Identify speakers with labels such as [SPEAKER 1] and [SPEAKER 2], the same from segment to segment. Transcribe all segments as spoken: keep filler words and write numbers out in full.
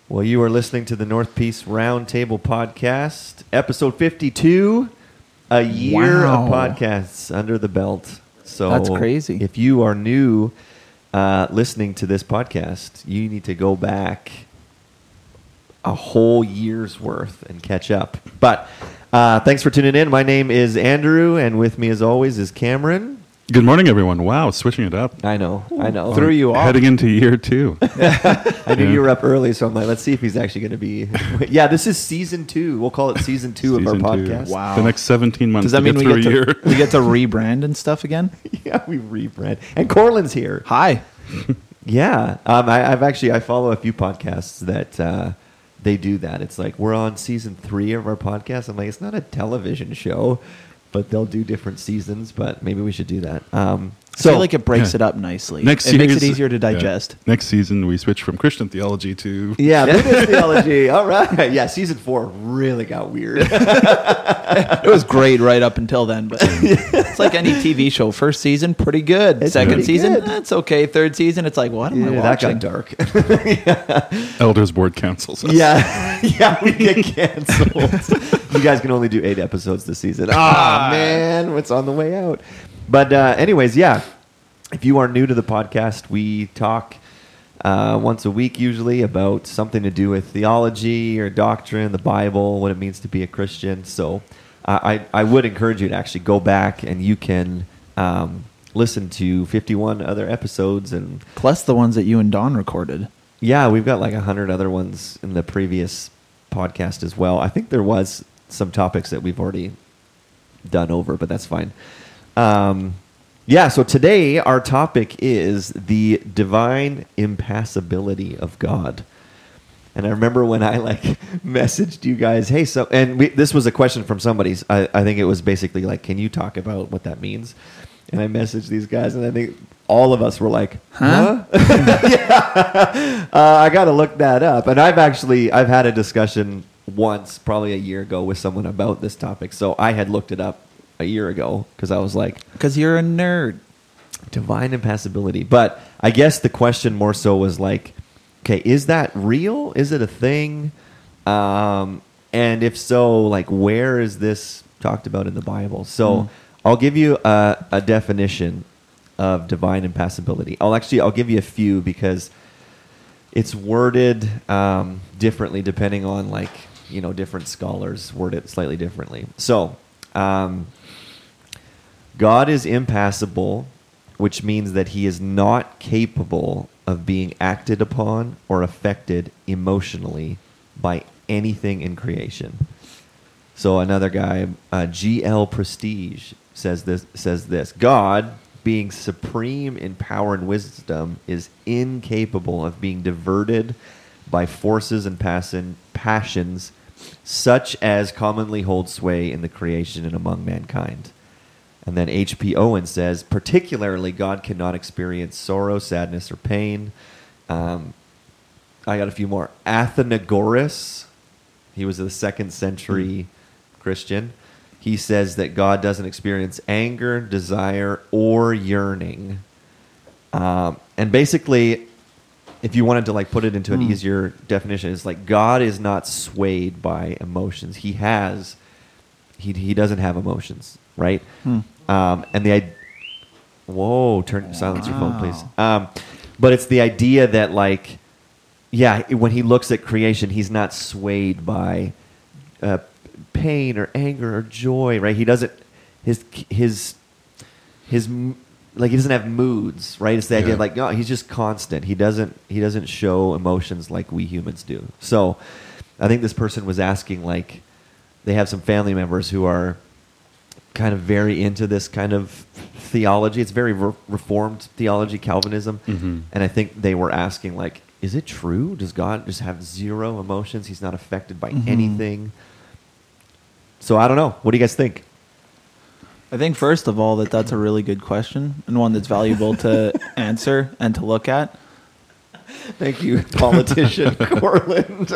[SPEAKER 1] Well, you are listening to the North Peace Roundtable Podcast, episode fifty-two, a year
[SPEAKER 2] Wow.
[SPEAKER 1] of podcasts under the belt. So
[SPEAKER 2] That's crazy.
[SPEAKER 1] If you are new uh, listening to this podcast, you need to go back a whole year's worth and catch up. But uh, thanks for tuning in. My name is Andrew, and with me as always is Cameron.
[SPEAKER 3] Good morning, everyone. Wow, switching it up.
[SPEAKER 1] I know, I know.
[SPEAKER 2] Threw you off.
[SPEAKER 3] Heading into year two.
[SPEAKER 1] I knew
[SPEAKER 3] Yeah.
[SPEAKER 1] you were up early, so I'm like, let's see if he's actually going to be. Yeah, this is season two. We'll call it season two
[SPEAKER 3] Season
[SPEAKER 1] of our
[SPEAKER 3] two.
[SPEAKER 1] podcast.
[SPEAKER 2] Wow.
[SPEAKER 3] The next seventeen months
[SPEAKER 2] Does that
[SPEAKER 3] to
[SPEAKER 2] mean
[SPEAKER 3] get
[SPEAKER 2] we
[SPEAKER 3] through
[SPEAKER 2] get,
[SPEAKER 3] a
[SPEAKER 2] to,
[SPEAKER 3] year.
[SPEAKER 2] we get to rebrand and stuff again?
[SPEAKER 1] Yeah, we rebrand. And Corlin's here.
[SPEAKER 2] Hi.
[SPEAKER 1] Yeah, um, I, I've actually I follow a few podcasts that uh, they do that. It's like we're on season three of our podcast. I'm like, it's not a television show, but they'll do different seasons. But maybe we should do that. Um,
[SPEAKER 2] I
[SPEAKER 1] so
[SPEAKER 2] feel like it breaks
[SPEAKER 3] Yeah.
[SPEAKER 2] it up nicely.
[SPEAKER 3] Next
[SPEAKER 2] it makes it
[SPEAKER 3] series-
[SPEAKER 2] easier to
[SPEAKER 3] yeah.
[SPEAKER 2] digest.
[SPEAKER 3] Next season, we switch from Christian theology to
[SPEAKER 1] yeah, Buddhist theology. All right, yeah, season four really got weird.
[SPEAKER 2] It was great right up until then, but it's like any T V show. First season, pretty good.
[SPEAKER 1] It's
[SPEAKER 2] Second
[SPEAKER 1] pretty
[SPEAKER 2] season,
[SPEAKER 1] good.
[SPEAKER 2] that's okay. Third season, it's like, what am I
[SPEAKER 1] Yeah, that
[SPEAKER 2] watching?
[SPEAKER 1] got dark.
[SPEAKER 3] Elders Board councils. us.
[SPEAKER 1] Yeah, yeah, we get canceled. You guys can only do eight episodes this season. Ah, man, what's on the way out? But uh, anyways, yeah, if you are new to the podcast, we talk uh, once a week usually about something to do with theology or doctrine, the Bible, what it means to be a Christian. So uh, I, I would encourage you to actually go back and you can um, listen to fifty-one other episodes and
[SPEAKER 2] Plus the ones that you and Don recorded.
[SPEAKER 1] yeah, we've got like a hundred other ones in the previous podcast as well. I think there was some topics that we've already done over, but that's fine. Um, yeah, so today our topic is the divine impassibility of God. And I remember when I like messaged you guys, hey, so, and we, this was a question from somebody's. I, I think it was basically like, can you talk about what that means? And I messaged these guys, and I think all of us were like, huh? yeah. uh, I got to look that up. And I've actually, I've had a discussion once, probably a year ago, with someone about this topic. So I had looked it up a year ago because I was like,
[SPEAKER 2] Because you're a nerd.
[SPEAKER 1] divine impassibility. But I guess the question more so was like, okay, is that real? Is it a thing? Um, and if so, like, where is this talked about in the Bible? So
[SPEAKER 2] Mm.
[SPEAKER 1] I'll give you a, a definition of divine impassibility. I'll actually, I'll give you a few because it's worded um, differently depending on, like, you know, different scholars word it slightly differently. So, um, God is impassible, which means that he is not capable of being acted upon or affected emotionally by anything in creation. So another guy, uh, G L Prestige, says this, says this, God, being supreme in power and wisdom, is incapable of being diverted by forces and passion, passions such as commonly hold sway in the creation and among mankind. And then H P Owen says, particularly, God cannot experience sorrow, sadness, or pain. Um, I got a few more. Athenagoras, he was a second century Christian. He says that God doesn't experience anger, desire, or yearning. Um, and basically, if you wanted to like put it into an
[SPEAKER 2] Hmm.
[SPEAKER 1] easier definition, it's like God is not swayed by emotions. He has, he he doesn't have emotions, right?
[SPEAKER 2] Hmm.
[SPEAKER 1] Um, and the idea, whoa, turn silence your phone, please. Um, but it's the idea that like, yeah, when he looks at creation, he's not swayed by uh, pain or anger or joy, right? He doesn't his his his m- like he doesn't have moods, right? It's the idea
[SPEAKER 3] Yeah.
[SPEAKER 1] of like, no, he's just constant. He doesn't he doesn't show emotions like we humans do. So, I think this person was asking like, they have some family members who are kind of very into this kind of theology. It's very re- reformed theology, Calvinism,
[SPEAKER 3] Mhm.
[SPEAKER 1] and I think they were asking like, is it true? Does God just have zero emotions? He's not affected by
[SPEAKER 2] Mhm.
[SPEAKER 1] anything. So I don't know. What do you guys think?
[SPEAKER 2] I think, first of all, that that's a really good question and one that's valuable to answer and to look at.
[SPEAKER 1] Thank you, politician Corland.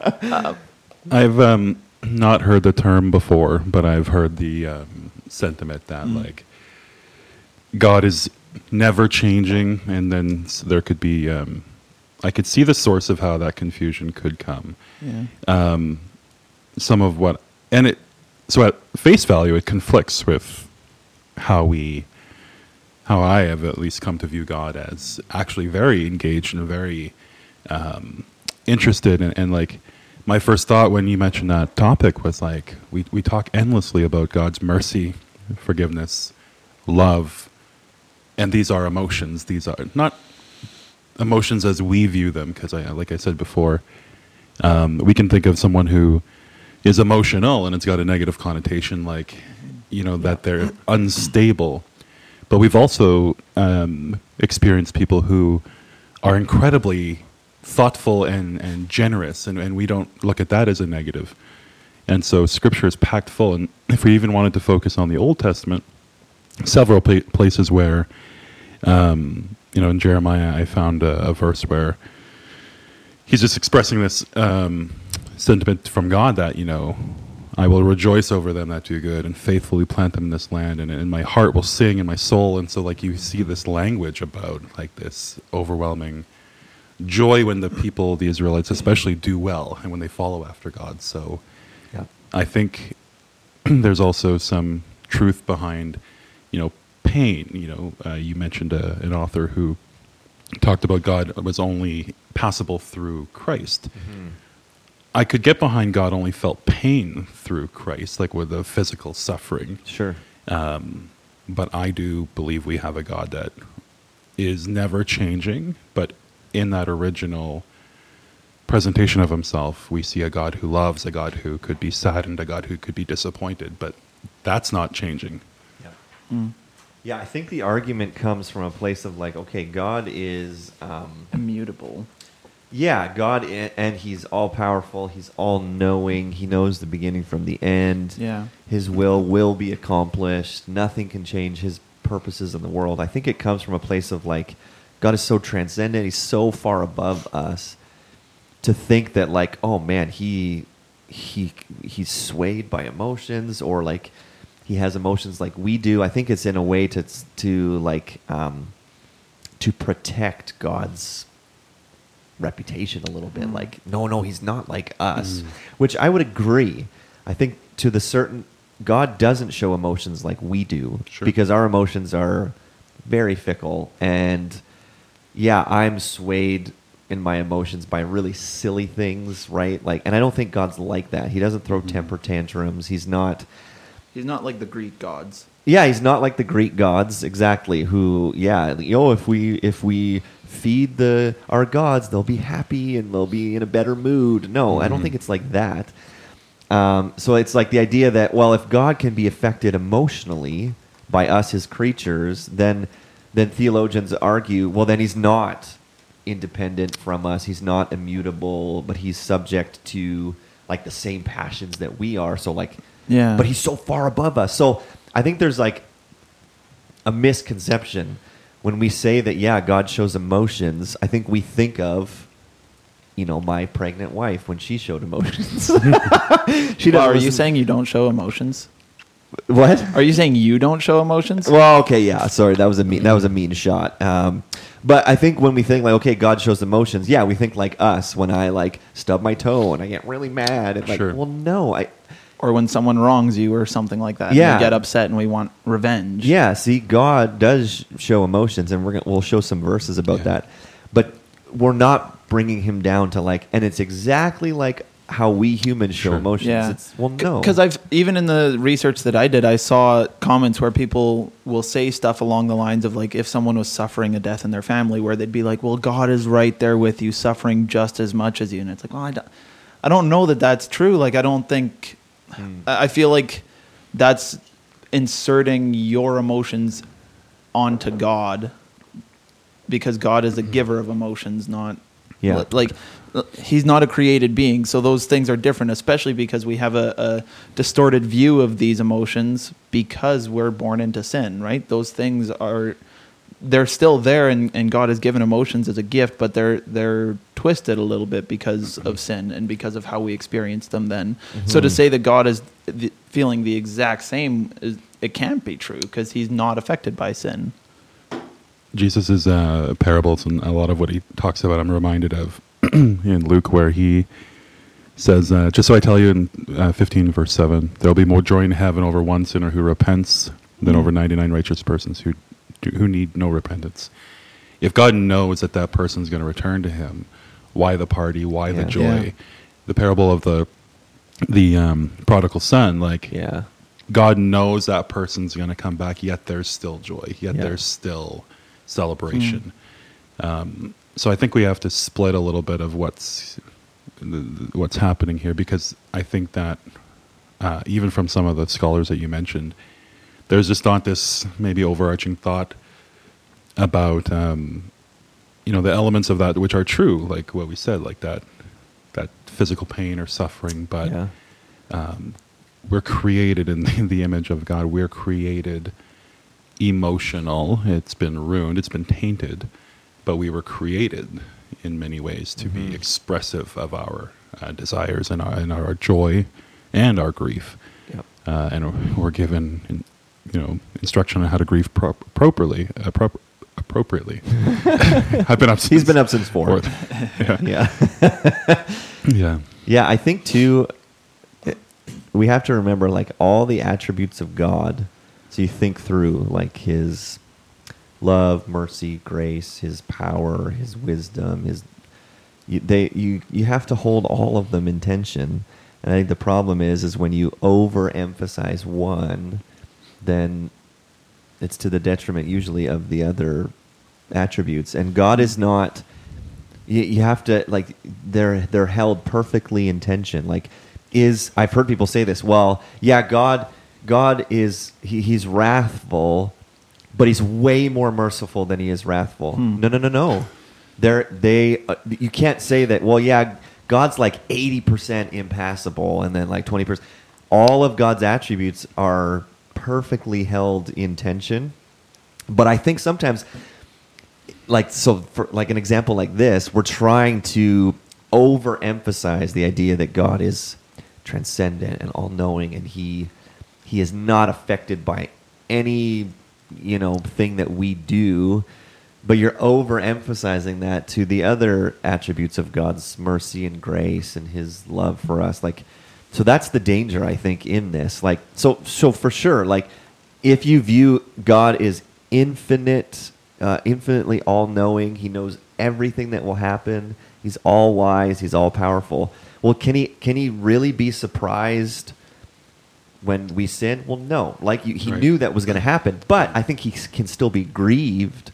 [SPEAKER 3] I've um, not heard the term before, but I've heard the um, sentiment that
[SPEAKER 2] Mm.
[SPEAKER 3] like God is never changing, and then s- there could be um, I could see the source of how that confusion could come.
[SPEAKER 2] Yeah.
[SPEAKER 3] Um, some of what, and it, so at face value, it conflicts with how we, how I have at least come to view God as actually very engaged and very um, interested. And, and like, my first thought when you mentioned that topic was like, we, we talk endlessly about God's mercy, forgiveness, love, and these are emotions. These are not emotions as we view them, because I, like I said before, um, we can think of someone who is emotional and it's got a negative connotation, like, you know, that they're unstable. But we've also um, experienced people who are incredibly thoughtful and, and generous, and, and we don't look at that as a negative. And so Scripture is packed full. And if we even wanted to focus on the Old Testament, several pla- places where, um, you know, in Jeremiah, I found a, a verse where he's just expressing this um, sentiment from God that, you know, I will rejoice over them that do good and faithfully plant them in this land, and, and my heart will sing and my soul. And so, like, you see this language about, like, this overwhelming joy when the people, the Israelites especially, do well and when they follow after God. So yeah. I think there's also some truth behind, you know, pain. You know, uh, you mentioned uh, an author who talked about God was only passable through Christ. Mm-hmm. I could get behind God only felt pain through Christ, like with the physical suffering.
[SPEAKER 1] Sure.
[SPEAKER 3] Um, but I do believe we have a God that is never changing, but in that original presentation of himself, we see a God who loves, a God who could be saddened, a God who could be disappointed, but that's not changing.
[SPEAKER 1] Yeah. Mm. Yeah, I think the argument comes from a place of like, okay, God is um,
[SPEAKER 2] immutable.
[SPEAKER 1] Yeah, God, and he's all-powerful, he's all-knowing, he knows the beginning from the end.
[SPEAKER 2] Yeah.
[SPEAKER 1] His will will be accomplished, nothing can change his purposes in the world. I think it comes from a place of like, God is so transcendent, he's so far above us, to think that like, oh man, he he he's swayed by emotions, or like he has emotions like we do. I think it's in a way to to like um, to protect God's reputation a little bit. Mm. Like, no, no, he's not like us, mm. which I would agree. I think to the certain, God doesn't show emotions like we do, sure. because our emotions are very fickle, and yeah, I'm swayed in my emotions by really silly things, right? Like, and I don't think God's like that. He doesn't throw mm-hmm. temper tantrums. He's not.
[SPEAKER 2] He's not like the Greek gods.
[SPEAKER 1] Yeah, he's not like the Greek gods, exactly. Who, yeah, you know, if we if we feed the our gods, they'll be happy and they'll be in a better mood. No, mm-hmm. I don't think it's like that. Um, so it's like the idea that, well, if God can be affected emotionally by us, his creatures, then then theologians argue, well, then he's not independent from us. He's not immutable, but he's subject to like the same passions that we are. So like, yeah, but he's so far above us. So I think there's like a misconception when we say that, yeah, God shows emotions. I think we think of, you know, my pregnant wife when she showed emotions.
[SPEAKER 2] she well, are you saying you don't show emotions?
[SPEAKER 1] What?
[SPEAKER 2] Are you saying you don't show emotions?
[SPEAKER 1] Well, okay, yeah. Sorry, that was a mean that was a mean shot. Um, but I think when we think like, okay, God shows emotions, yeah, we think like us when I like stub my toe and I get really mad and like, sure. well, no, I.
[SPEAKER 2] Or when someone wrongs you or something like that, yeah, and we get upset and we want revenge.
[SPEAKER 1] Yeah, see, God does show emotions, and we're gonna, we'll show some verses about yeah. that. But we're not bringing him down to like, and it's exactly like how we humans show sure. emotions.
[SPEAKER 2] Yeah.
[SPEAKER 1] It's, well, no.
[SPEAKER 2] Because I've, even in the research that I did, I saw comments where people will say stuff along the lines of like, if someone was suffering a death in their family, where they'd be like, well, God is right there with you, suffering just as much as you. And it's like, well, I don't, I don't know that that's true. Like, I don't think, hmm. I feel like that's inserting your emotions onto God, because God is a giver of emotions, not yeah. like, he's not a created being, so those things are different, especially because we have a, a distorted view of these emotions because we're born into sin, right? Those things are, they're still there, and, and God has given emotions as a gift, but they're they're twisted a little bit because of sin and because of how we experience them then. Mm-hmm. So to say that God is the, feeling the exact same, is, it can't be true, because he's not affected by sin.
[SPEAKER 3] Jesus' uh, parables and a lot of what he talks about, I'm reminded of in Luke, where he says, uh, just so I tell you in uh, fifteen verse seven, there'll be more joy in heaven over one sinner who repents than over ninety-nine righteous persons who do, who need no repentance. If God knows that that person's going to return to him, why the party? Why the
[SPEAKER 1] Yeah.
[SPEAKER 3] joy?
[SPEAKER 2] Yeah.
[SPEAKER 3] The parable of the the um, prodigal son, like
[SPEAKER 1] Yeah.
[SPEAKER 3] God knows that person's going to come back, yet there's still joy, yet
[SPEAKER 1] Yeah.
[SPEAKER 3] there's still celebration. Um, so I think we have to split a little bit of what's what's happening here, because I think that uh, even from some of the scholars that you mentioned, there's just not this maybe overarching thought about um, you know, the elements of that which are true, like what we said, like that that physical pain or suffering, but
[SPEAKER 1] Yeah.
[SPEAKER 3] um, we're created in the, in the image of God. We're created emotional. It's been ruined. It's been tainted, but we were created in many ways to
[SPEAKER 1] Mhm.
[SPEAKER 3] be expressive of our uh, desires and our, and our joy and our grief.
[SPEAKER 1] Yep.
[SPEAKER 3] Uh, and we're given, in, you know, instruction on how to grieve pro- properly, uh, prop- appropriately. I've been up. Since
[SPEAKER 1] He's been up since four.
[SPEAKER 3] yeah.
[SPEAKER 1] Yeah.
[SPEAKER 3] Yeah.
[SPEAKER 1] Yeah, I think too, it- we have to remember like all the attributes of God. So you think through like his love, mercy, grace, his power, his wisdom, his you, they you you have to hold all of them in tension. And I think the problem is is when you overemphasize one, then it's to the detriment usually of the other attributes. And God is not. You, you have to like they're they're held perfectly in tension. Like, is I've heard people say this. Well, yeah, God God is he, he's wrathful, but he's way more merciful than he is wrathful.
[SPEAKER 2] Hmm.
[SPEAKER 1] No, no, no, no. They're they uh, you can't say that. Well, yeah, God's like eighty percent impassible, and then like twenty percent. All of God's attributes are perfectly held in tension. But I think sometimes, like so, for like an example like this, we're trying to overemphasize the idea that God is transcendent and all-knowing, and he he is not affected by any you know thing that we do. But you're overemphasizing that to the other attributes of God's mercy and grace and his love for us. Like, so that's the danger, I think, in this. Like, so, so for sure, like, if you view God is infinite, uh, infinitely all-knowing, he knows everything that will happen, he's all-wise, he's all-powerful. Well, can he can he really be surprised when we sin? Well, no. Like, you, he
[SPEAKER 3] Right.
[SPEAKER 1] knew that was going to happen, but I think he s- can still be grieved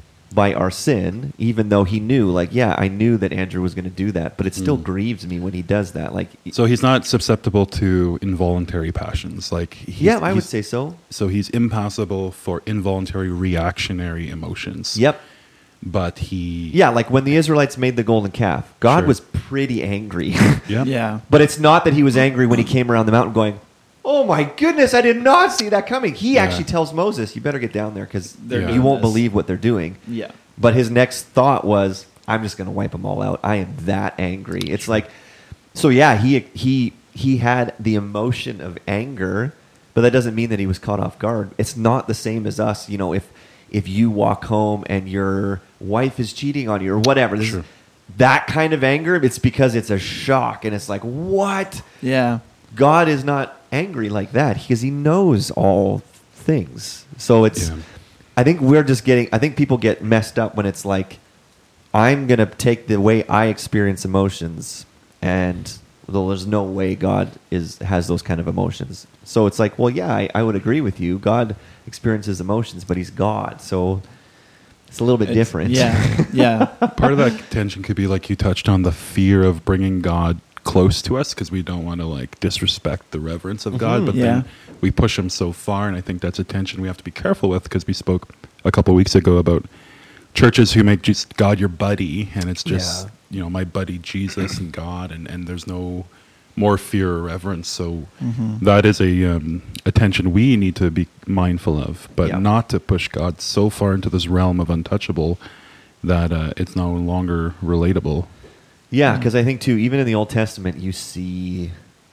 [SPEAKER 1] by our sin, even though he knew, like, yeah, I knew that Andrew was going to do that, but it still
[SPEAKER 3] Mm.
[SPEAKER 1] grieves me when he does that. Like,
[SPEAKER 3] So he's not susceptible to involuntary passions. Like he's,
[SPEAKER 1] yeah, I would
[SPEAKER 3] he's-
[SPEAKER 1] say so.
[SPEAKER 3] so. He's impassible for involuntary reactionary emotions.
[SPEAKER 1] Yep.
[SPEAKER 3] But he.
[SPEAKER 1] Yeah, like when the Israelites made the golden calf, God
[SPEAKER 3] Sure.
[SPEAKER 1] was pretty angry.
[SPEAKER 3] Yeah.
[SPEAKER 2] Yeah.
[SPEAKER 1] But it's not that he was angry when he came around the mountain going, oh my goodness, I did not see that coming. He
[SPEAKER 3] Yeah.
[SPEAKER 1] actually tells Moses, you better get down there because
[SPEAKER 2] They're
[SPEAKER 1] you
[SPEAKER 3] doing
[SPEAKER 1] won't
[SPEAKER 2] this.
[SPEAKER 1] believe what they're doing.
[SPEAKER 2] Yeah.
[SPEAKER 1] But his next thought was, I'm just going to wipe them all out. I am that angry. It's like, so yeah, he he he had the emotion of anger, but that doesn't mean that he was caught off guard. It's not the same as us. You know, if if you walk home and your wife is cheating on you or whatever, this
[SPEAKER 3] Sure.
[SPEAKER 1] is, that kind of anger, it's because it's a shock and it's like, what?
[SPEAKER 2] Yeah.
[SPEAKER 1] God is not angry like that because he knows all things. So it's,
[SPEAKER 3] Yeah.
[SPEAKER 1] I think we're just getting, I think people get messed up when it's like, I'm going to take the way I experience emotions and well, there's no way God is has those kind of emotions. So it's like, well, yeah, I, I would agree with you. God experiences emotions, but he's God. So it's a little bit
[SPEAKER 2] It's-
[SPEAKER 1] different.
[SPEAKER 2] Yeah. Yeah.
[SPEAKER 3] Part of that tension could be, like you touched on, the fear of bringing God close to us because we don't want to like disrespect the reverence of God,
[SPEAKER 1] Mhm.
[SPEAKER 3] but
[SPEAKER 2] Yeah.
[SPEAKER 3] then we push him so far, and I think that's a tension we have to be careful with because we spoke a couple weeks ago about churches who make just God your buddy, and it's just
[SPEAKER 1] Yeah.
[SPEAKER 3] you know my buddy Jesus and God, and, and there's no more fear or reverence. So
[SPEAKER 2] Mhm.
[SPEAKER 3] that is a um, a tension we need to be mindful of, but
[SPEAKER 1] Yeah.
[SPEAKER 3] not to push God so far into this realm of untouchable that uh, it's no longer relatable.
[SPEAKER 1] Yeah, because I think too, even in the Old Testament, you see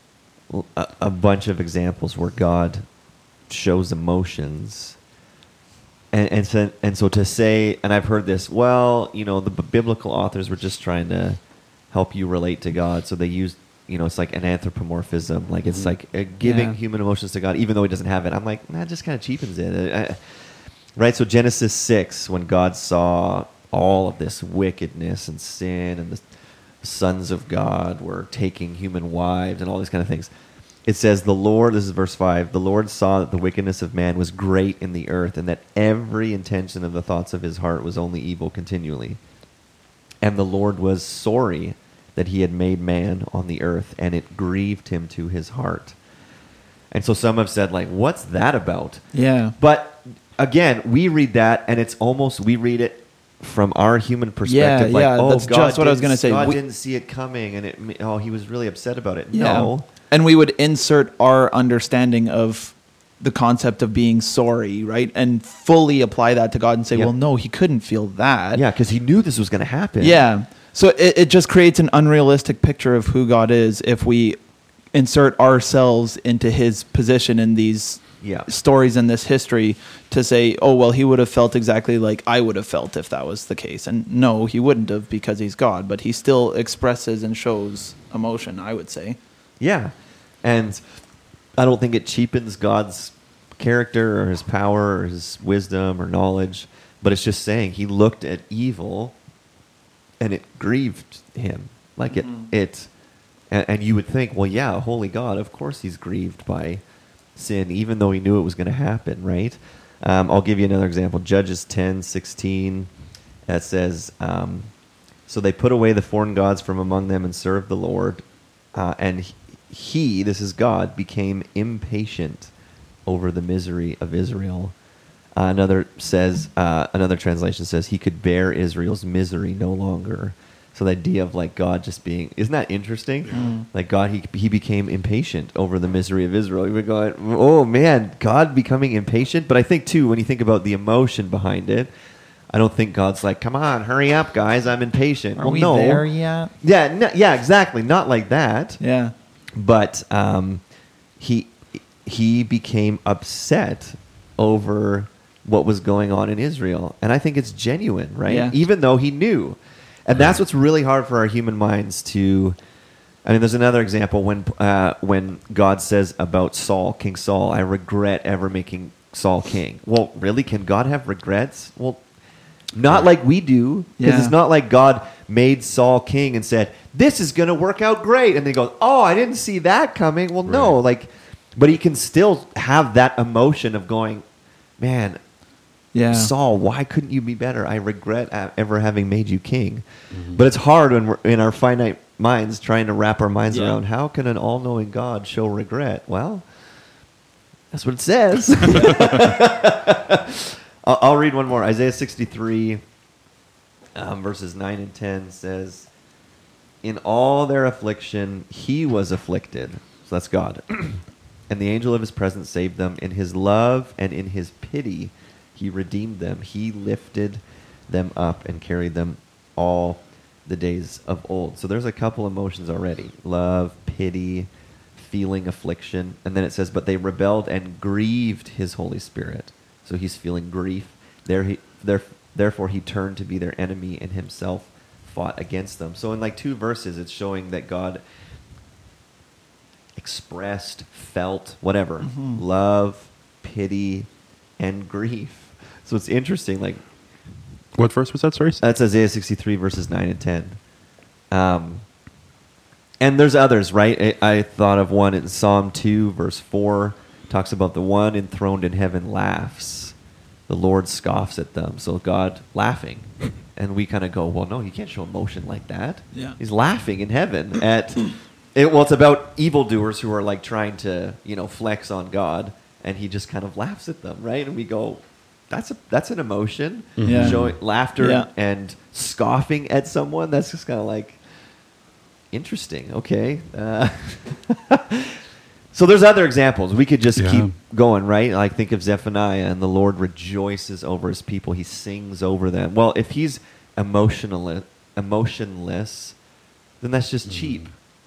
[SPEAKER 1] a, a bunch of examples where God shows emotions, and and so, and so to say, and I've heard this. Well, you know, the b- biblical authors were just trying to help you relate to God, so they used, you know, it's like an anthropomorphism, like it's like uh, giving
[SPEAKER 2] Yeah.
[SPEAKER 1] human emotions to God, even though He doesn't have it. I'm like, that just kind of cheapens it, uh, right? So Genesis six, when God saw all of this wickedness and sin, and the sons of God were taking human wives and all these kind of things. It says, the Lord, this is verse five, the Lord saw that the wickedness of man was great in the earth, and that every intention of the thoughts of his heart was only evil continually. And the Lord was sorry that he had made man on the earth, and it grieved him to his heart. And so some have said, like, what's that about?
[SPEAKER 2] Yeah.
[SPEAKER 1] But again, we read that, and it's almost, we read it from our human perspective,
[SPEAKER 2] Yeah,
[SPEAKER 1] like,
[SPEAKER 2] yeah,
[SPEAKER 1] oh,
[SPEAKER 2] that's
[SPEAKER 1] God
[SPEAKER 2] just what I was
[SPEAKER 1] didn't-
[SPEAKER 2] gonna say.
[SPEAKER 1] God
[SPEAKER 2] We-
[SPEAKER 1] didn't see it coming, and it, oh, he was really upset about it.
[SPEAKER 2] Yeah.
[SPEAKER 1] No.
[SPEAKER 2] And we would insert our understanding of the concept of being sorry, right? And fully apply that to God and say,
[SPEAKER 1] Yep.
[SPEAKER 2] well, no, he couldn't feel that.
[SPEAKER 1] Yeah, because he knew this was going to happen.
[SPEAKER 2] Yeah. So it, it just creates an unrealistic picture of who God is if we insert ourselves into his position in these
[SPEAKER 1] Yeah.
[SPEAKER 2] stories in this history to say, oh, well, he would have felt exactly like I would have felt if that was the case. And no, he wouldn't have because he's God, but he still expresses and shows emotion, I would say.
[SPEAKER 1] Yeah. And I don't think it cheapens God's character or his power or his wisdom or knowledge, but it's just saying he looked at evil and it grieved him. Like
[SPEAKER 2] Mhm.
[SPEAKER 1] it, it and, and you would think, well, yeah, holy God, of course he's grieved by sin, even though he knew it was going to happen, right? Um, I'll give you another example. Judges ten sixteen, that says, um, so they put away the foreign gods from among them and served the Lord, uh, and he, he, this is God, became impatient over the misery of Israel. Uh, another says, uh, another translation says, he could bear Israel's misery no longer. So the idea of like God just being, isn't that interesting?
[SPEAKER 2] Mm.
[SPEAKER 1] Like God, he he became impatient over the misery of Israel. You would go, oh man, God becoming impatient. But I think too, when you think about the emotion behind it, I don't think God's like, come on, hurry up, guys, I'm impatient.
[SPEAKER 2] Are
[SPEAKER 1] well,
[SPEAKER 2] we
[SPEAKER 1] no.
[SPEAKER 2] there yet?
[SPEAKER 1] Yeah, no, yeah, exactly. Not like that.
[SPEAKER 2] Yeah.
[SPEAKER 1] But um, he he became upset over what was going on in Israel, and I think it's genuine, right?
[SPEAKER 2] Yeah.
[SPEAKER 1] Even though he knew, and that's what's really hard for our human minds to. I mean, there's another example when uh, when God says about Saul, King Saul, I regret ever making Saul king. Well, really, can God have regrets? Well, not like we do, because
[SPEAKER 2] Yeah.
[SPEAKER 1] it's not like God made Saul king and said, this is going to work out great. And then he goes, oh, I didn't see that coming. Well, no,
[SPEAKER 3] Right.
[SPEAKER 1] like, but he can still have that emotion of going, man,
[SPEAKER 2] Yeah.
[SPEAKER 1] Saul, why couldn't you be better? I regret a- ever having made you king. But it's hard when we're in our finite minds trying to wrap our minds
[SPEAKER 2] Yeah.
[SPEAKER 1] around how can an all-knowing God show regret? Well, that's what it says. I'll, I'll read one more. Isaiah sixty-three, um, verses nine and ten says, in all their affliction, he was afflicted. So that's God. And the angel of his presence saved them. In his love and in his pity, he redeemed them. He lifted them up and carried them all the days of old. So there's a couple emotions already. Love, pity, feeling affliction. And then it says, but they rebelled and grieved his Holy Spirit. So he's feeling grief. There he, there, therefore he turned to be their enemy and himself fought against them. So in like two verses, it's showing that God expressed, felt, whatever,
[SPEAKER 2] Mhm.
[SPEAKER 1] love, pity, and grief. So it's interesting. Like
[SPEAKER 3] What verse was that? Sorry.
[SPEAKER 1] that's Isaiah sixty-three verses nine and ten. Um, and there's others, right? I, I thought of one in Psalm two, verse four, talks about the one enthroned in heaven laughs. The Lord scoffs at them. So God laughing. And we kind of go, well, no, you can't show emotion like that.
[SPEAKER 2] Yeah.
[SPEAKER 1] He's laughing in heaven at it. Well, it's about evildoers who are like trying to, you know, flex on God, and he just kind of laughs at them, right? And we go, that's a that's an emotion.
[SPEAKER 3] Mhm.
[SPEAKER 2] Yeah.
[SPEAKER 1] Showing laughter
[SPEAKER 2] Yeah.
[SPEAKER 1] and scoffing at someone. That's just kind of like interesting. Okay. Uh, so there's other examples. We could just
[SPEAKER 3] Yeah.
[SPEAKER 1] keep going, right? Like think of Zephaniah, and the Lord rejoices over his people. He sings over them. Well, if he's emotional, emotionless, then that's just cheap.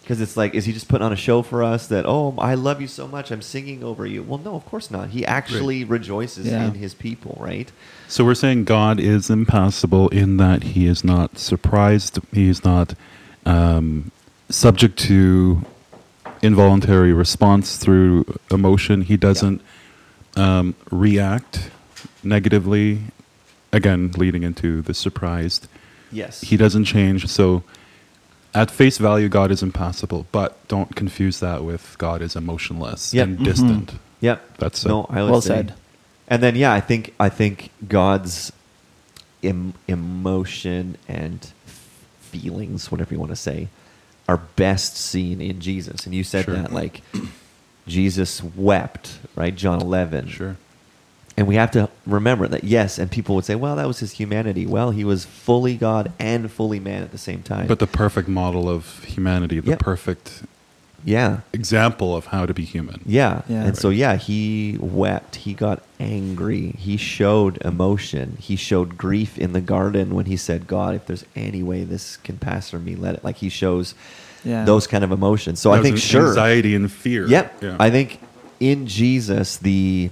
[SPEAKER 1] Because it's like, is he just putting on a show for us that, oh, I love you so much, I'm singing over you? Well, no, of course not. He actually rejoices
[SPEAKER 2] Yeah.
[SPEAKER 1] in his people, right?
[SPEAKER 3] So we're saying God is impassible in that he is not surprised, he is not um, subject to involuntary response through emotion. He doesn't um, react negatively, again, leading into the surprised.
[SPEAKER 1] Yes.
[SPEAKER 3] He doesn't change. So at face value, God is impassible, but don't confuse that with God is emotionless
[SPEAKER 1] Yep.
[SPEAKER 3] and
[SPEAKER 2] Mhm.
[SPEAKER 3] distant.
[SPEAKER 1] Yep.
[SPEAKER 3] That's
[SPEAKER 1] no,
[SPEAKER 3] it.
[SPEAKER 1] I would
[SPEAKER 2] Well
[SPEAKER 1] say.
[SPEAKER 2] said.
[SPEAKER 1] And then, yeah, I think I think God's em- emotion and feelings, whatever you want to say, are best seen in Jesus. And you said
[SPEAKER 3] Sure.
[SPEAKER 1] that, like, Jesus wept, right? John eleven.
[SPEAKER 3] Sure.
[SPEAKER 1] And we have to remember that, yes, and people would say, well, that was his humanity. Well, he was fully God and fully man at the same time.
[SPEAKER 3] But the perfect model of humanity, the
[SPEAKER 1] Yep.
[SPEAKER 3] perfect
[SPEAKER 1] yeah.
[SPEAKER 3] example of how to be human.
[SPEAKER 1] Yeah.
[SPEAKER 2] Yeah.
[SPEAKER 1] And so, yeah, he wept. He got angry. He showed emotion. He showed grief in the garden when he said, God, if there's any way this can pass from me, let it. Like, he shows
[SPEAKER 2] Yeah.
[SPEAKER 1] those kind of emotions. So
[SPEAKER 3] That
[SPEAKER 1] I
[SPEAKER 3] was
[SPEAKER 1] think,
[SPEAKER 3] an
[SPEAKER 1] sure.
[SPEAKER 3] anxiety and fear.
[SPEAKER 1] Yep.
[SPEAKER 3] Yeah.
[SPEAKER 1] I think in Jesus, the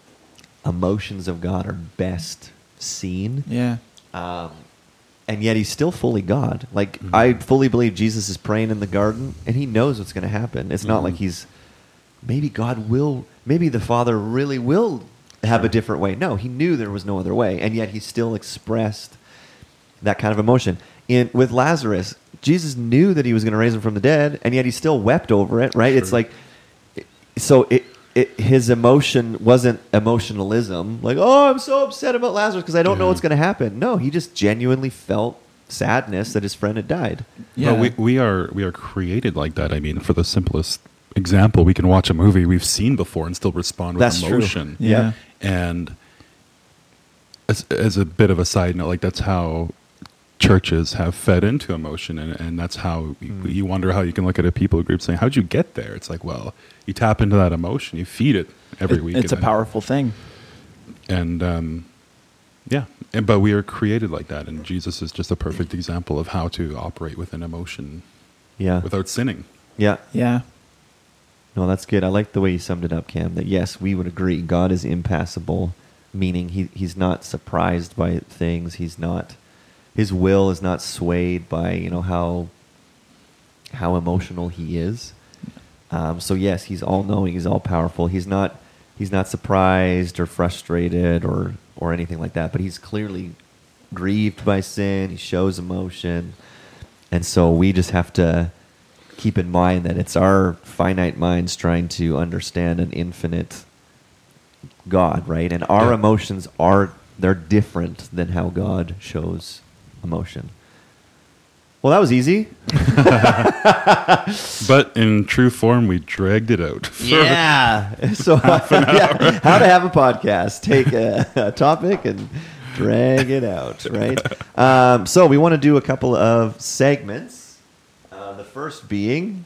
[SPEAKER 1] emotions of God are best seen.
[SPEAKER 2] Yeah.
[SPEAKER 1] Um, and yet he's still fully God. Like,
[SPEAKER 3] Mhm.
[SPEAKER 1] I fully believe Jesus is praying in the garden, and he knows what's going to happen. It's not
[SPEAKER 3] Mhm.
[SPEAKER 1] like he's, maybe God will, maybe the Father really will have a
[SPEAKER 3] Sure.
[SPEAKER 1] different way. No, he knew there was no other way, and yet he still expressed that kind of emotion. In with Lazarus, Jesus knew that he was going to raise him from the dead, and yet he still wept over it, right? It's
[SPEAKER 3] Sure.
[SPEAKER 1] like, so it, it, his emotion wasn't emotionalism, like, oh, I'm so upset about Lazarus because I don't know
[SPEAKER 3] Yeah.
[SPEAKER 1] what's going to happen. No, he just genuinely felt sadness that his friend had died.
[SPEAKER 2] Yeah.
[SPEAKER 3] Well, we, we are we are created like that. I mean, for the simplest example, we can watch a movie we've seen before and still respond with
[SPEAKER 1] That's true.
[SPEAKER 3] emotion.
[SPEAKER 2] Yeah.
[SPEAKER 3] And as, as a bit of a side note, like that's how churches have fed into emotion, and, and that's how you,
[SPEAKER 1] Mm.
[SPEAKER 3] you wonder how you can look at a people group saying, how'd you get there? It's like, well, you tap into that emotion, you feed it every
[SPEAKER 2] It-
[SPEAKER 3] week.
[SPEAKER 2] It's a
[SPEAKER 3] and-
[SPEAKER 2] powerful thing.
[SPEAKER 3] And um, yeah, and, but we are created like that, and Jesus is just a perfect example of how to operate with an emotion
[SPEAKER 1] Yeah.
[SPEAKER 3] without sinning.
[SPEAKER 1] Yeah.
[SPEAKER 2] Yeah.
[SPEAKER 1] No, that's good. I like the way you summed it up, Cam, that yes, we would agree. God is impassible, meaning he, he's not surprised by things. He's not, his will is not swayed by, you know, how, how emotional he is. Um, so yes, he's all knowing. He's all powerful. He's not, he's not surprised or frustrated or, or anything like that, but he's clearly grieved by sin. He shows emotion. And so we just have to keep in mind that it's our finite minds trying to understand an infinite God, right? And our
[SPEAKER 3] Yeah.
[SPEAKER 1] emotions are, they're different than how God shows emotion. Well, that was easy.
[SPEAKER 3] But in true form, we dragged it out. for-
[SPEAKER 1] Yeah. So, yeah, how to have a podcast. Take a, a topic and drag it out, right? Um, so we want to do a couple of segments. Uh, the first being...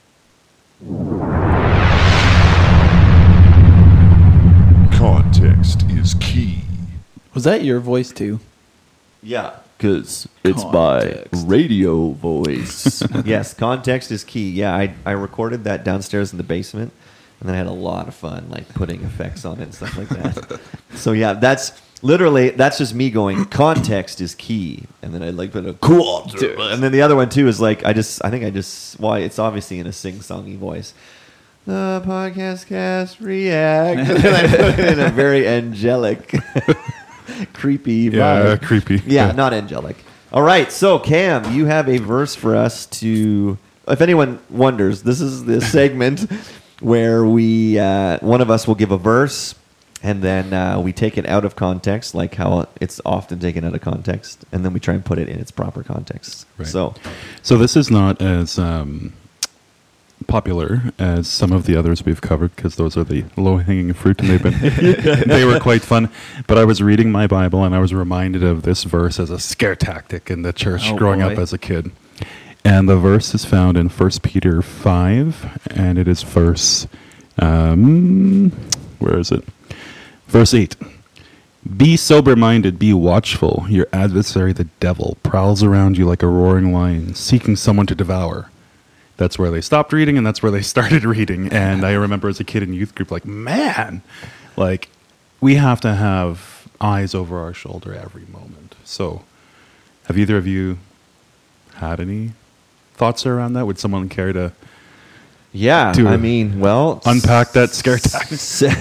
[SPEAKER 4] Context is key.
[SPEAKER 2] Was that your voice too?
[SPEAKER 1] Yeah, because it's my
[SPEAKER 2] Context.
[SPEAKER 1] radio voice. Yes, context is key. Yeah, I, I recorded that downstairs in the basement, and then I had a lot of fun, like putting effects on it and stuff like that. So yeah, that's literally that's just me going. Context is key, and then I like put a cool, and then the other one too is like I just I think I just why it's obviously in a sing-songy voice. The podcast cast react, and then I put it in a very angelic, creepy
[SPEAKER 3] Yeah,
[SPEAKER 1] vibe.
[SPEAKER 3] creepy.
[SPEAKER 1] Yeah,
[SPEAKER 3] Yeah.
[SPEAKER 1] not angelic. All right, so Cam, you have a verse for us to. If anyone wonders, this is the segment where we uh, one of us will give a verse, and then uh, we take it out of context, like how it's often taken out of context, and then we try and put it in its proper context.
[SPEAKER 3] Right.
[SPEAKER 1] So,
[SPEAKER 3] So this is not as um, popular as some of the others we've covered, because those are the low-hanging fruit, and they've been they were quite fun. But I was reading my Bible, and I was reminded of this verse as a scare tactic in the church
[SPEAKER 2] Oh,
[SPEAKER 3] growing up
[SPEAKER 2] boy.
[SPEAKER 3] as a kid. And the verse is found in First Peter five, and it is verse um, where is it? Verse eight. Be sober-minded, be watchful. Your adversary, the devil, prowls around you like a roaring lion, seeking someone to devour. that's where they stopped reading and that's where they started reading. And I remember as a kid in youth group, like, man, like we have to have eyes over our shoulder every moment. So have either of you had any thoughts around that? Would someone care to
[SPEAKER 1] Yeah,
[SPEAKER 3] to
[SPEAKER 1] I mean, well,
[SPEAKER 3] unpack that scare tactic?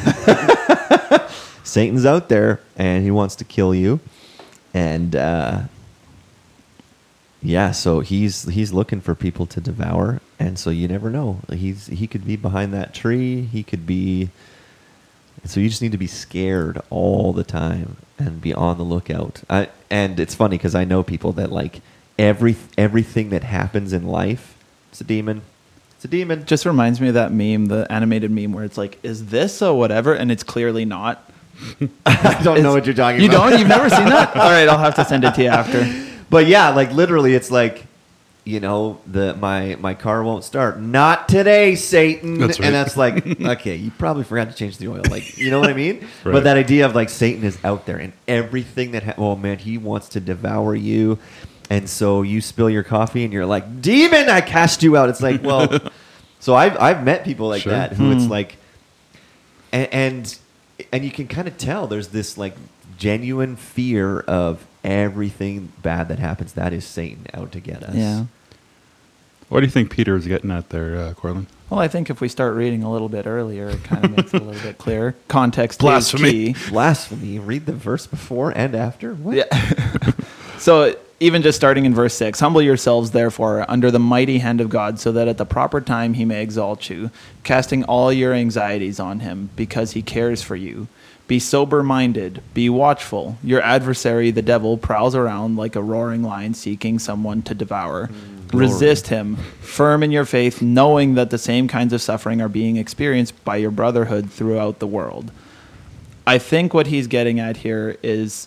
[SPEAKER 1] Satan's out there and he wants to kill you, and uh, yeah, so he's he's looking for people to devour, and so you never know. He's he could be behind that tree. He could be. So you just need to be scared all the time and be on the lookout. I, and it's funny because I know people that like every everything that happens in life, it's a demon. It's a demon.
[SPEAKER 2] Just reminds me of that meme, the animated meme where it's like, is this a whatever? And it's clearly not.
[SPEAKER 1] I don't know
[SPEAKER 2] It's-
[SPEAKER 1] what you're talking
[SPEAKER 2] You
[SPEAKER 1] about.
[SPEAKER 2] don't? You've never seen that? All right, I'll have to send it to you after.
[SPEAKER 1] But yeah, like literally, it's like, you know, the my my car won't start. Not today, Satan.
[SPEAKER 3] That's right.
[SPEAKER 1] And that's like, okay, you probably forgot to change the oil. Like, you know what I mean?
[SPEAKER 3] Right.
[SPEAKER 1] But that idea of like Satan is out there and everything that, ha- oh man, he wants to devour you. And so you spill your coffee and you're like, demon, I cast you out. It's like, well, so I've I've met people like
[SPEAKER 3] Sure.
[SPEAKER 1] that who it's
[SPEAKER 2] Hmm.
[SPEAKER 1] like, and, and and you can kind of tell there's this like genuine fear of everything bad that happens. That is Satan out to get us.
[SPEAKER 2] Yeah.
[SPEAKER 3] What do you think Peter is getting at there, uh, Corlin?
[SPEAKER 2] Well, I think if we start reading a little bit earlier, it kind of makes it a little bit clearer. Context
[SPEAKER 3] Blasphemy.
[SPEAKER 2] is key.
[SPEAKER 1] Blasphemy. Read the verse before and after. What?
[SPEAKER 2] Yeah. So even just starting in verse six, humble yourselves therefore under the mighty hand of God, so that at the proper time he may exalt you, casting all your anxieties on him, because he cares for you. Be sober-minded, be watchful. Your adversary, the devil, prowls around like a roaring lion seeking someone to devour.
[SPEAKER 1] glory.
[SPEAKER 2] Resist him, firm in your faith, knowing that the same kinds of suffering are being experienced by your brotherhood throughout the world. I think what he's getting at here is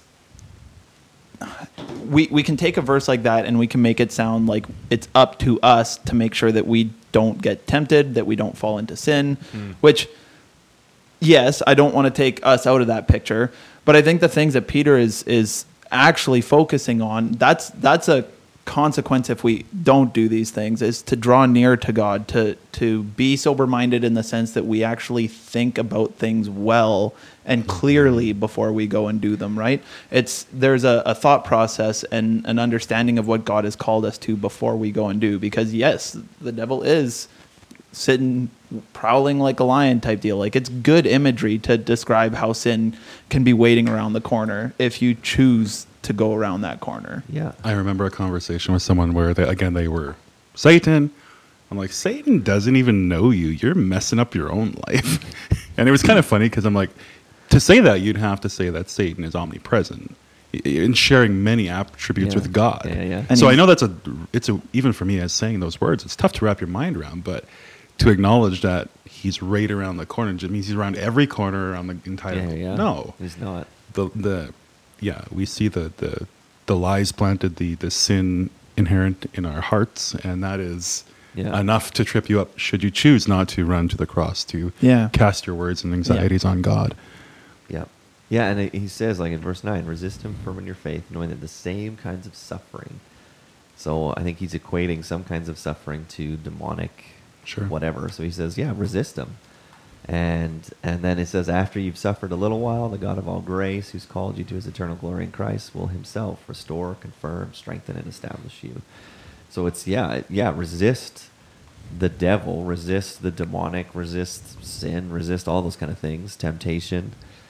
[SPEAKER 2] we we can take a verse like that and we can make it sound like it's up to us to make sure that we don't get tempted, that we don't fall into sin, which, yes, I don't want to take us out of that picture, but I think the things that Peter is is actually focusing on, that's that's a consequence if we don't do these things, is to draw near to God, to to be sober-minded in the sense that we actually think about things well and clearly before we go and do them, right? It's there's a, a thought process and an understanding of what God has called us to before we go and do, because yes, the devil is sitting prowling like a lion type deal. Like, it's good imagery to describe how sin can be waiting around the corner if you choose to go around that corner.
[SPEAKER 1] Yeah.
[SPEAKER 3] I remember a conversation with someone where, they, again, they were Satan. I'm like, Satan doesn't even know you. You're messing up your own life. And it was kind of funny because I'm like, to say that, you'd have to say that Satan is omnipresent in sharing many attributes
[SPEAKER 1] Yeah.
[SPEAKER 3] with God.
[SPEAKER 1] Yeah, yeah.
[SPEAKER 2] And
[SPEAKER 3] So I
[SPEAKER 2] he's-
[SPEAKER 3] know that's a, it's a, even for me as saying those words, it's tough to wrap your mind around, but to acknowledge that he's right around the corner, it means he's around every corner around the entire,
[SPEAKER 1] Yeah, yeah.
[SPEAKER 3] no.
[SPEAKER 1] He's not.
[SPEAKER 3] The, the, yeah, we see the, the, the lies planted, the, the sin inherent in our hearts, and that is
[SPEAKER 1] Yeah.
[SPEAKER 3] enough to trip you up should you choose not to run to the cross, to
[SPEAKER 2] Yeah.
[SPEAKER 3] cast your words and anxieties on God.
[SPEAKER 1] Yeah. Yeah, and it- he says, like in verse nine, resist him firm in your faith, knowing that the same kinds of suffering. So I think he's equating some kinds of suffering to demonic,
[SPEAKER 3] Sure.
[SPEAKER 1] whatever. So he says, yeah, resist him. And and then it says, after you've suffered a little while, the God of all grace, who's called you to his eternal glory in Christ, will himself restore, confirm, strengthen, and establish you. So it's, yeah, yeah, resist the devil, resist the demonic, resist sin, resist all those kind of things, temptation.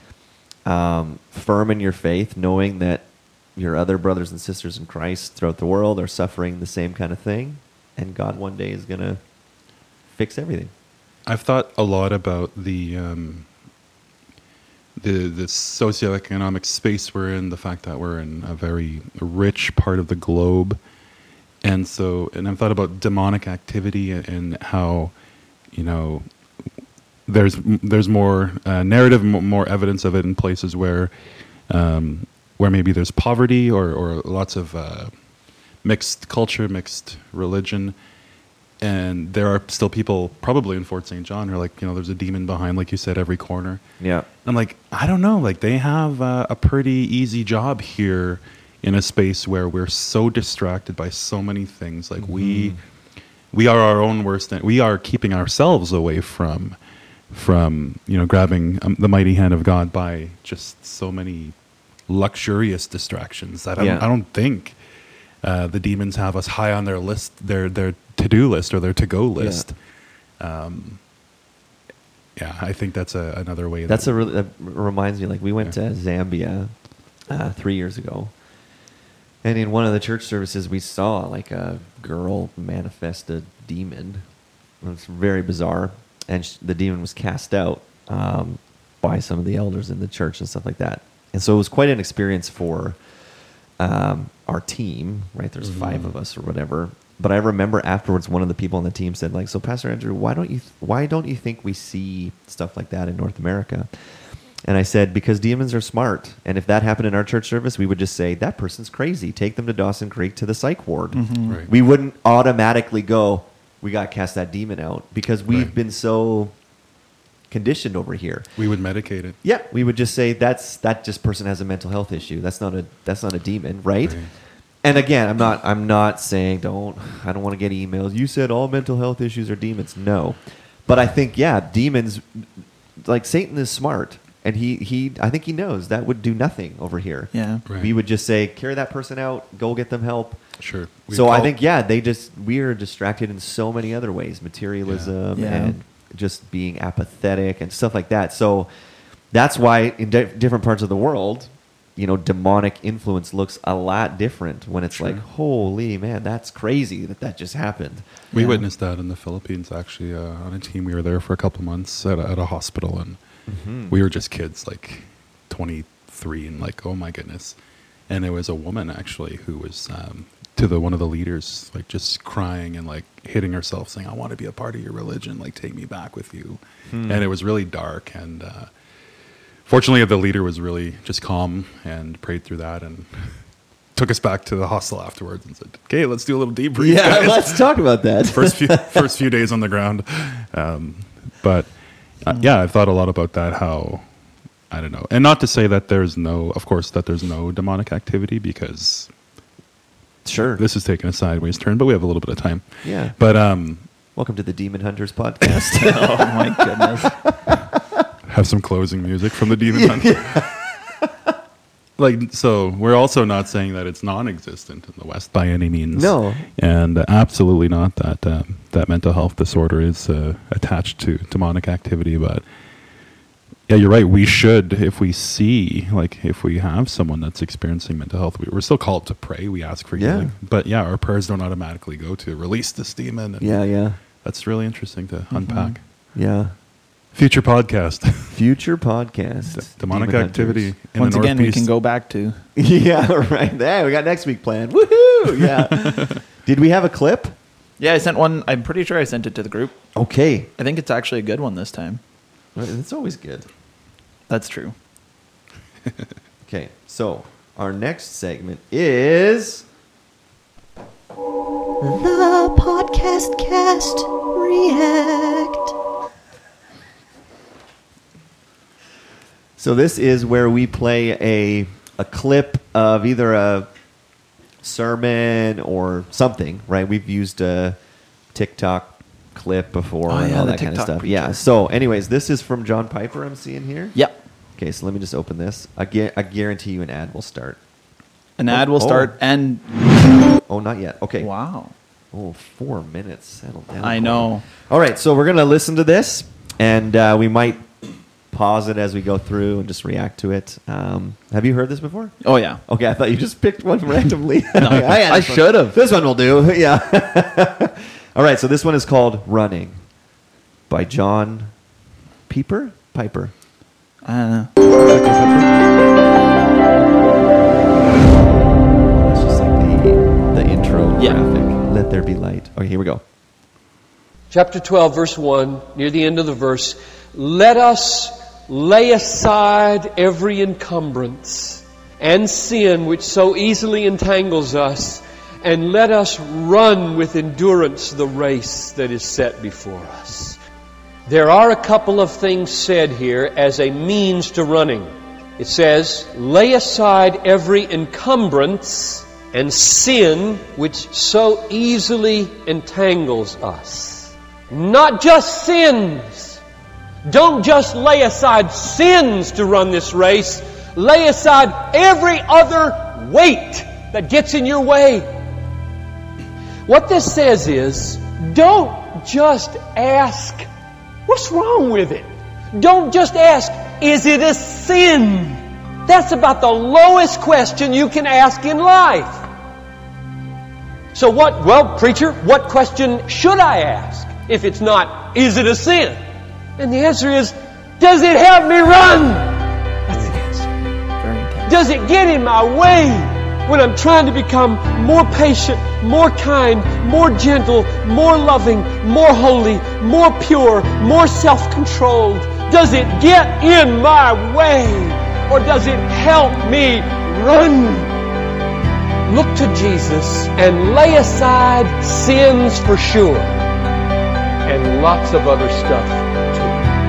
[SPEAKER 1] Um, firm in your faith, knowing that your other brothers and sisters in Christ throughout the world are suffering the same kind of thing, and God one day is going to fix everything.
[SPEAKER 3] I've thought a lot about the um, the the socioeconomic space we're in, the fact that we're in a very rich part of the globe, and so and I've thought about demonic activity and, and how, you know, there's there's more uh, narrative, m- more evidence of it in places where um, where maybe there's poverty or or lots of uh, mixed culture, mixed religion. And there are still people, probably in Fort Saint John, who are like, you know, there's a demon behind, like you said, every corner.
[SPEAKER 1] Yeah.
[SPEAKER 3] I'm like, I don't know. Like, they have uh, a pretty easy job here in a space where we're so distracted by so many things. Like, we we are our own worst. We are keeping ourselves away from, from you know, grabbing um, the mighty hand of God by just so many luxurious distractions that I,
[SPEAKER 1] Yeah.
[SPEAKER 3] don't, I don't think uh, the demons have us high on their list, their their to do list or their to go list. Yeah. Um, yeah, I think that's a, another way.
[SPEAKER 1] That's
[SPEAKER 3] that,
[SPEAKER 1] a really, that reminds me, like we went
[SPEAKER 3] Yeah.
[SPEAKER 1] to Zambia uh, three years ago. And in one of the church services, we saw like a girl manifest a demon. It was very bizarre. And sh- the demon was cast out um, by some of the elders in the church and stuff like that. And so it was quite an experience for um, our team, right? There's
[SPEAKER 3] Mm-hmm.
[SPEAKER 1] five of us or whatever. But I remember afterwards, one of the people on the team said, like, so Pastor Andrew, why don't you, th- why don't you think we see stuff like that in North America? And I said, because demons are smart. And if that happened in our church service, we would just say, that person's crazy. Take them to Dawson Creek to the psych ward.
[SPEAKER 2] Mm-hmm.
[SPEAKER 3] Right.
[SPEAKER 1] We wouldn't automatically go, we got to cast that demon out, because we've
[SPEAKER 3] Right.
[SPEAKER 1] been so conditioned over here.
[SPEAKER 3] we would medicate it.
[SPEAKER 1] Yeah, we would just say that's that just person has a mental health issue. That's not a that's not a demon, right?
[SPEAKER 3] Right.
[SPEAKER 1] And again, I'm not I'm not saying don't I don't want to get emails. You said all mental health issues are demons. No. But I think yeah, demons, like Satan is smart, and he he I think he knows that would do nothing over here.
[SPEAKER 2] Yeah.
[SPEAKER 3] Right.
[SPEAKER 1] We would just say carry that person out, go get them help.
[SPEAKER 3] Sure. We'd
[SPEAKER 1] So I
[SPEAKER 3] call-
[SPEAKER 1] think yeah, they just we are distracted in so many other ways, materialism
[SPEAKER 2] Yeah. Yeah.
[SPEAKER 1] and just being apathetic and stuff like that. So that's why in di- different parts of the world, you know, demonic influence looks a lot different when it's
[SPEAKER 3] Sure.
[SPEAKER 1] like, holy man, that's crazy that that just happened.
[SPEAKER 3] We
[SPEAKER 2] Yeah.
[SPEAKER 3] witnessed that in the Philippines, actually, uh, on a team. We were there for a couple months at a, at a hospital, and
[SPEAKER 1] Mhm.
[SPEAKER 3] we were just kids, like twenty-three, and like, oh my goodness. And there was a woman, actually, who was um, to the one of the leaders, like just crying and like hitting herself, saying, I want to be a part of your religion, like take me back with you.
[SPEAKER 1] Hmm.
[SPEAKER 3] And it was really dark, and uh, fortunately, the leader was really just calm and prayed through that and took us back to the hostel afterwards and said, okay, let's do a little debrief,
[SPEAKER 1] Yeah,
[SPEAKER 3] guys."
[SPEAKER 1] let's talk about that.
[SPEAKER 3] first few first few days on the ground, um, but uh, yeah, I've thought a lot about that. How I don't know, and not to say that there's no, of course, that there's no demonic activity, because
[SPEAKER 1] Sure.
[SPEAKER 3] this is taking a sideways turn, but we have a little bit of time.
[SPEAKER 1] Yeah.
[SPEAKER 3] But um,
[SPEAKER 1] Welcome to the Demon Hunters podcast.
[SPEAKER 2] Oh my goodness.
[SPEAKER 3] have some closing music from the Demon Hunter. Like, so we're also not saying that it's non-existent in the West by any means.
[SPEAKER 1] No.
[SPEAKER 3] And uh, absolutely not that um, that mental health disorder is uh, attached to demonic activity. But yeah, you're right. We should, if we see, like, if we have someone that's experiencing mental health, we, we're still called to pray. We ask for
[SPEAKER 1] Yeah.
[SPEAKER 3] healing. But yeah, our prayers don't automatically go to release this demon. And
[SPEAKER 1] yeah, yeah.
[SPEAKER 3] that's really interesting to unpack.
[SPEAKER 1] Yeah.
[SPEAKER 3] Future podcast.
[SPEAKER 1] Future podcast.
[SPEAKER 3] Demonic
[SPEAKER 1] Demon
[SPEAKER 3] activity
[SPEAKER 1] Hunters.
[SPEAKER 3] in
[SPEAKER 2] Once
[SPEAKER 3] the
[SPEAKER 2] again, we
[SPEAKER 3] Northeast.
[SPEAKER 2] can go back to.
[SPEAKER 1] Yeah, right. Hey, we got next week planned. Woohoo! Yeah. Did we have a clip?
[SPEAKER 2] Yeah, I sent one. I'm pretty sure I sent it to the group.
[SPEAKER 1] Okay.
[SPEAKER 2] I think it's actually a good one this time.
[SPEAKER 1] Well, it's always good.
[SPEAKER 2] That's true.
[SPEAKER 1] Okay, so our next segment is
[SPEAKER 4] The Podcast Cast React.
[SPEAKER 1] so this is where we play a a clip of either a sermon or something, right? We've used a TikTok clip before
[SPEAKER 2] Oh,
[SPEAKER 1] and
[SPEAKER 2] yeah,
[SPEAKER 1] all
[SPEAKER 2] the
[SPEAKER 1] that kind of
[SPEAKER 2] TikTok
[SPEAKER 1] stuff.
[SPEAKER 2] preacher.
[SPEAKER 1] Yeah. So, anyways, this is from John Piper. I'm seeing here.
[SPEAKER 2] Yep.
[SPEAKER 1] Okay, so let me just open this. I, gu- I guarantee you an ad will start.
[SPEAKER 2] An
[SPEAKER 1] Oh,
[SPEAKER 2] ad will
[SPEAKER 1] oh.
[SPEAKER 2] start, and
[SPEAKER 1] Oh, not yet. Okay.
[SPEAKER 2] wow,
[SPEAKER 1] Oh, four minutes. Settle down.
[SPEAKER 2] I know.
[SPEAKER 1] All right, so we're gonna listen to this, and uh, we might pause it as we go through and just react to it. Um, have you heard this before?
[SPEAKER 2] Oh yeah.
[SPEAKER 1] Okay, I thought you just picked one randomly.
[SPEAKER 2] No, I should have.
[SPEAKER 1] This one will do. Yeah. All right, so this one is called "Running" by John Pieper. Piper.
[SPEAKER 2] Uh,
[SPEAKER 1] It's just like the the intro
[SPEAKER 2] Yeah.
[SPEAKER 1] graphic. Let there be light. Okay, here we go.
[SPEAKER 5] Chapter twelve, verse one, near the end of the verse. Let us lay aside every encumbrance and sin which so easily entangles us, and let us run with endurance the race that is set before us. There are a couple of things said here as a means to running. It says, lay aside every encumbrance and sin which so easily entangles us. Not just sins. Don't just lay aside sins to run this race. Lay aside every other weight that gets in your way. What this says is, don't just ask, what's wrong with it? Don't just ask, is it a sin? That's about the lowest question you can ask in life. So what, well, preacher, what question should I ask if it's not, is it a sin? And the answer is, does it help me run? That's the answer.
[SPEAKER 2] Very intense.
[SPEAKER 5] Does it get in my way when I'm trying to become more patient, more kind, more gentle, more loving, more holy, more pure, more self-controlled? Does it get in my way, or does it help me run? Look to Jesus and lay aside sins for sure, and lots of other stuff too.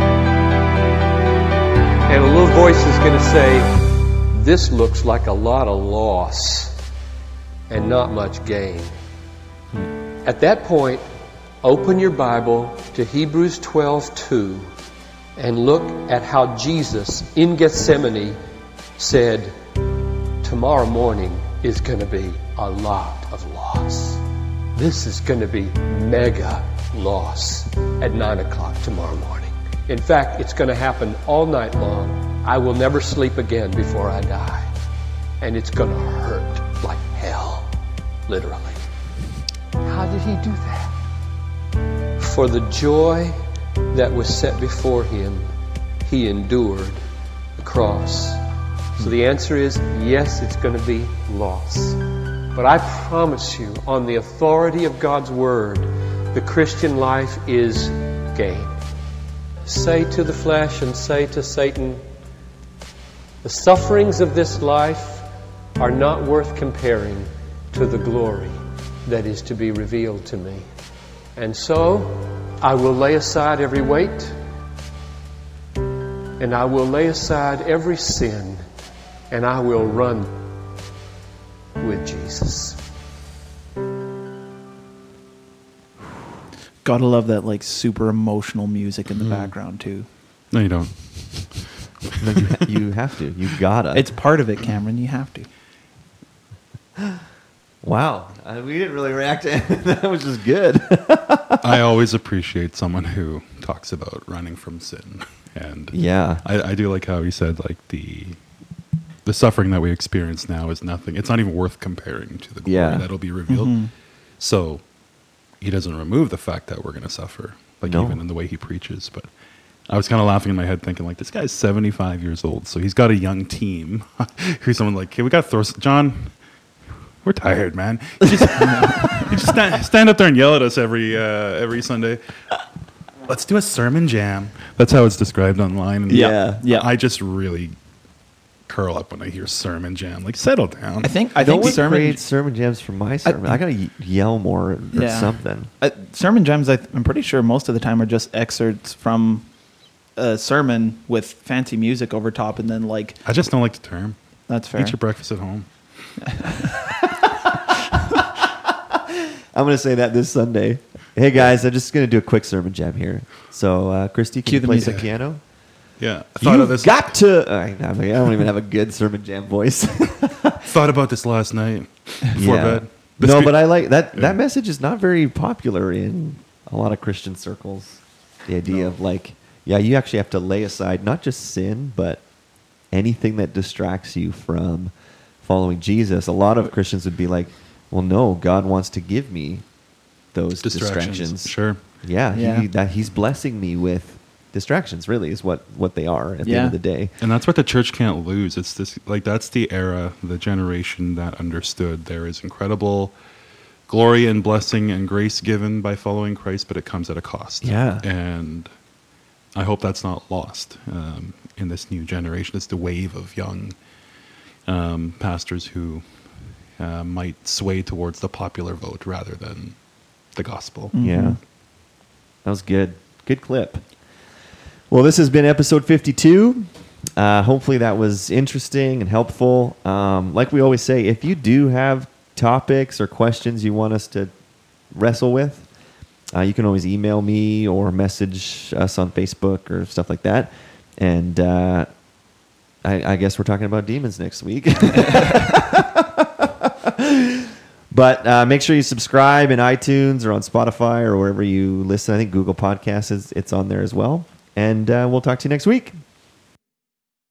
[SPEAKER 5] And a little voice is going to say, this looks like a lot of loss and not much gain. At that point, open your Bible to Hebrews twelve two and look at how Jesus in Gethsemane said, tomorrow morning is going to be a lot of loss. This is going to be mega loss at nine o'clock tomorrow morning. In fact, it's going to happen all night long. I will never sleep again before I die. And it's going to hurt like hell, literally. How did he do that? For the joy that was set before him, he endured the cross. So the answer is, yes, it's going to be loss. But I promise you, on the authority of God's Word, the Christian life is gain. Say to the flesh and say to Satan, the sufferings of this life are not worth comparing to the glory that is to be revealed to me. And so, I will lay aside every weight, and I will lay aside every sin, and I will run with Jesus.
[SPEAKER 2] Gotta love that like super emotional music in the
[SPEAKER 3] Mm.
[SPEAKER 2] background too.
[SPEAKER 3] No, you don't.
[SPEAKER 1] No, you, ha- you have to. You gotta.
[SPEAKER 2] It's part of it, Cameron. You have to.
[SPEAKER 1] Wow. Uh, we didn't really react to it. That was just good.
[SPEAKER 3] I always appreciate someone who talks about running from sin, and
[SPEAKER 1] Yeah.
[SPEAKER 3] I, I do like how he said like the the suffering that we experience now is nothing. It's not even worth comparing to the glory
[SPEAKER 1] Yeah.
[SPEAKER 3] that'll be revealed.
[SPEAKER 2] Mhm.
[SPEAKER 3] So he doesn't remove the fact that we're going to suffer, like
[SPEAKER 1] No.
[SPEAKER 3] even in the way he preaches. But I was kind of laughing in my head, thinking like, this guy's seventy-five years old, so he's got a young team. Who's someone like, hey, we got to throw s- John. We're tired, man. You just, you just stand, stand up there and yell at us every uh, every Sunday. Let's do a sermon jam. That's how it's described online. And
[SPEAKER 1] Yeah.
[SPEAKER 2] Yeah.
[SPEAKER 3] I just really curl up when I hear sermon jam. Like, settle down.
[SPEAKER 2] I think I
[SPEAKER 1] No
[SPEAKER 2] think
[SPEAKER 1] one
[SPEAKER 2] sermon
[SPEAKER 1] creates sermon jams for my sermon. I, gotta y- yell more or
[SPEAKER 2] Yeah.
[SPEAKER 1] something.
[SPEAKER 2] uh, sermon gems. I th- I'm pretty sure most of the time are just excerpts from a sermon with fancy music over top, and then like
[SPEAKER 3] I just don't like the term.
[SPEAKER 2] that's fair.
[SPEAKER 3] Eat your breakfast at home.
[SPEAKER 1] I'm gonna say that this Sunday. Hey guys, I'm just gonna do a quick sermon jam here. So, uh, Christy, can
[SPEAKER 2] Cue
[SPEAKER 1] you
[SPEAKER 2] the
[SPEAKER 1] play
[SPEAKER 2] music.
[SPEAKER 1] some piano?
[SPEAKER 3] Yeah. I thought
[SPEAKER 1] You've
[SPEAKER 3] of this.
[SPEAKER 1] got to. I, I mean, I don't even have a good sermon jam voice.
[SPEAKER 3] Thought about this last night before bed. This
[SPEAKER 1] no,
[SPEAKER 3] could-
[SPEAKER 1] but I like that.
[SPEAKER 3] Yeah.
[SPEAKER 1] That message is not very popular in a lot of Christian circles. The idea of like, yeah, you actually have to lay aside not just sin, but anything that distracts you from following Jesus. A lot of Christians would be like, well, no, God wants to give me those
[SPEAKER 3] distractions.
[SPEAKER 1] distractions.
[SPEAKER 3] Sure.
[SPEAKER 1] Yeah,
[SPEAKER 2] Yeah.
[SPEAKER 1] He, that He's blessing me with distractions. Really, is what what they are at the
[SPEAKER 2] Yeah.
[SPEAKER 1] end of the day.
[SPEAKER 3] And that's what the church can't lose. It's this, like, that's the era, the generation that understood there is incredible glory and blessing and grace given by following Christ, but it comes at a cost.
[SPEAKER 1] Yeah.
[SPEAKER 3] And I hope that's not lost um, in this new generation. It's the wave of young um, pastors who uh, might sway towards the popular vote rather than the gospel.
[SPEAKER 1] Yeah. That was good. Good clip. Well, this has been episode fifty-two. Uh, hopefully that was interesting and helpful. Um, like we always say, if you do have topics or questions you want us to wrestle with, uh, you can always email me or message us on Facebook or stuff like that. And uh, I, I guess we're talking about demons next week. But uh, make sure you subscribe in iTunes or on Spotify or wherever you listen. I think Google Podcasts is it's on there as well. And uh, we'll talk to you next week.